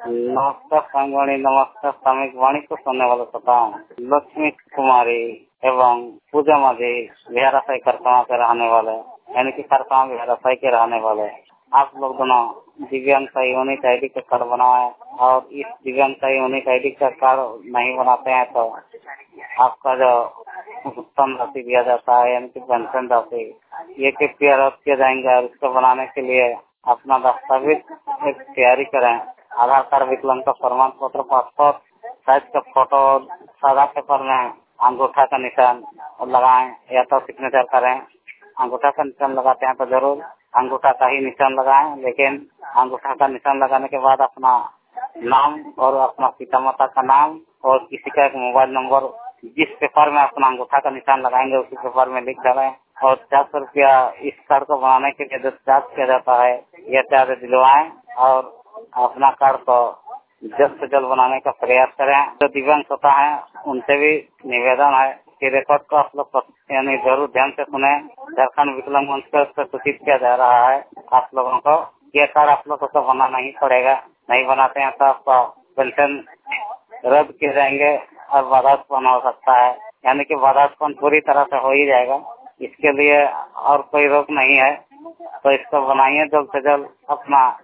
नमस्कार संगवाणी, नमस्कार सामयिक वाणी को सुनने वाले श्रोताओं, लक्ष्मी कुमारी एवं पूजा माझी बिहार साई खरसावां के रहने वाले, यानी कि खरसावां बिहार साई के रहने वाले आप लोग दोनों दिव्यांग साई यूनिक आईडी का कार्ड बनाए और इस दिव्यांग साई यूनिक आईडी का कार्ड नहीं बनाते हैं तो आपका जो भुगतान राशि दिया जाता है, यानी कि पेंशन राशि, ये कृपया रद्द किए जाएंगे। और इसको बनाने के लिए अपना दस्तावेज एक तैयारी करें। आधार कार्ड, विकलांग का प्रमाण पत्र, पासपोर्ट साइज का फोटो, सादा पेपर में अंगूठा का निशान लगाएं या तो सिग्नेचर करें। अंगूठा का निशान लगाते हैं तो जरूर अंगूठा का ही निशान लगाएं, लेकिन अंगूठा का निशान लगाने के बाद अपना नाम और अपना पिता माता का नाम और किसी का एक मोबाइल नंबर जिस पेपर में अपना अंगूठा का निशान लगाएंगे उसी पेपर में लिख डालें। और 400 रुपया इस कार्ड को बनाने के लिए जो चार्ज किया जाता है, यह चार्ज दिलवाएं और अपना कार्ड को जल्द से जल्द बनाने का प्रयास करें। जो दिव्यांग होता है उनसे भी निवेदन है कि रिकॉर्ड को आप लोग यानी जरूर ध्यान से सुने। झारखंड विकलांग मंच पर सूचित किया जा रहा है आप लोगों को, यह कार्ड आप लोगों को बनाना ही पड़ेगा। नहीं बनाते हैं तो आपका पेंशन रद्द किए जाएंगे और बाधापन हो सकता है, यानी कि बाधापन पूरी तरह से हो ही जाएगा। इसके लिए और कोई रोक नहीं है, तो इसको बनाइए जल्द से जल्द, अपना